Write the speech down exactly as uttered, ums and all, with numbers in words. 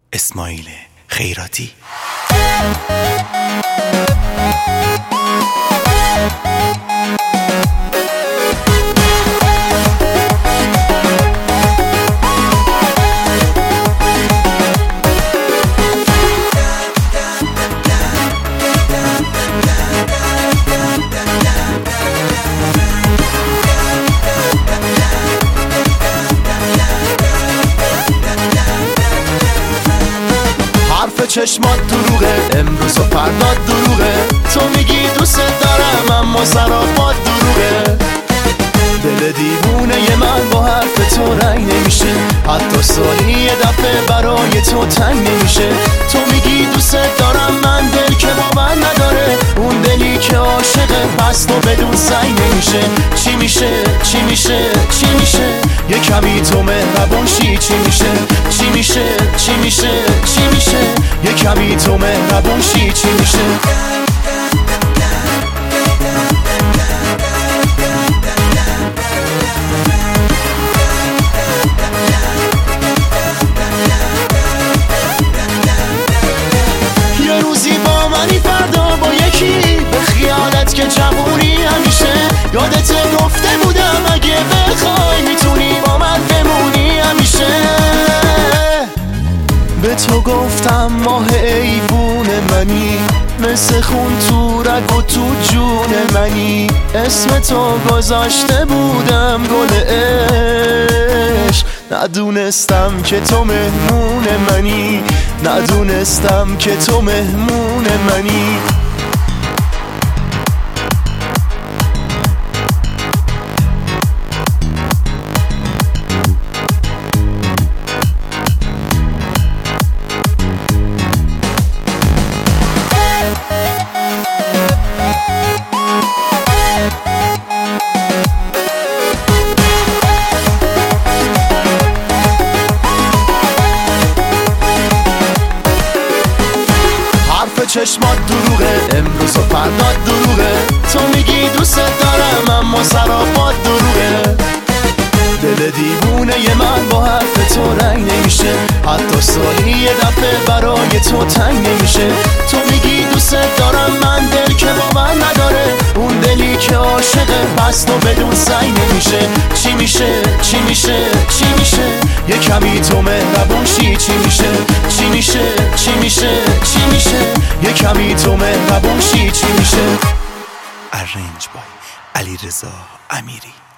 اسماعیل خیراتی. چشمات دروغه، امروز و فردا دروغه. تو میگی دوست دارم اما زرافات دروغه. دل دیوونه من با حرف تو رنگ نمیشه، حتی سالی یه دفعه برای تو تنگ نمیشه. تو میگی دوست دارم من دل که با من نداره، اون دلی که عاشقه پس تو بدون سنگ نمیشه. چی میشه چی میشه چی میشه یه کمی تو مهربون شی. چی میشه چی میشه چی میشه چی میشه یه کمی تو مهربون شی. چی میشه یه روزی با منی فردا با یکی، به خیالت که جوونی همیشه. یادت گفته بودم اگه بخوای میتونی با من بمونی همیشه. به تو گفتم ماه ایوون منی، مثل خون تو رگ و تو جون منی. اسم تو گذاشته بودم گل عشق، ندونستم که تو مهمون منی. ندونستم که تو مهمون منی. چشمات دروغه، امروز و فردا دروغه. تو میگی دوست دارم اما زرافات دروغه. دل دیوونه من با حرف تو رنگ نمیشه، حتی سالی یه دفعه برای تو تنگ نمیشه. تو میگی دوست دارم من دل که با من نداره، اون دلی که عاشقه پس تو بدون سنگ نمیشه. چی میشه چی میشه چی میشه یه کمی تو مهربون شی. چی میشه چی میشه چی میشه چی میشه یه کمی تو مهربون شی. چی میشه ارنج بای علیرضا امیری.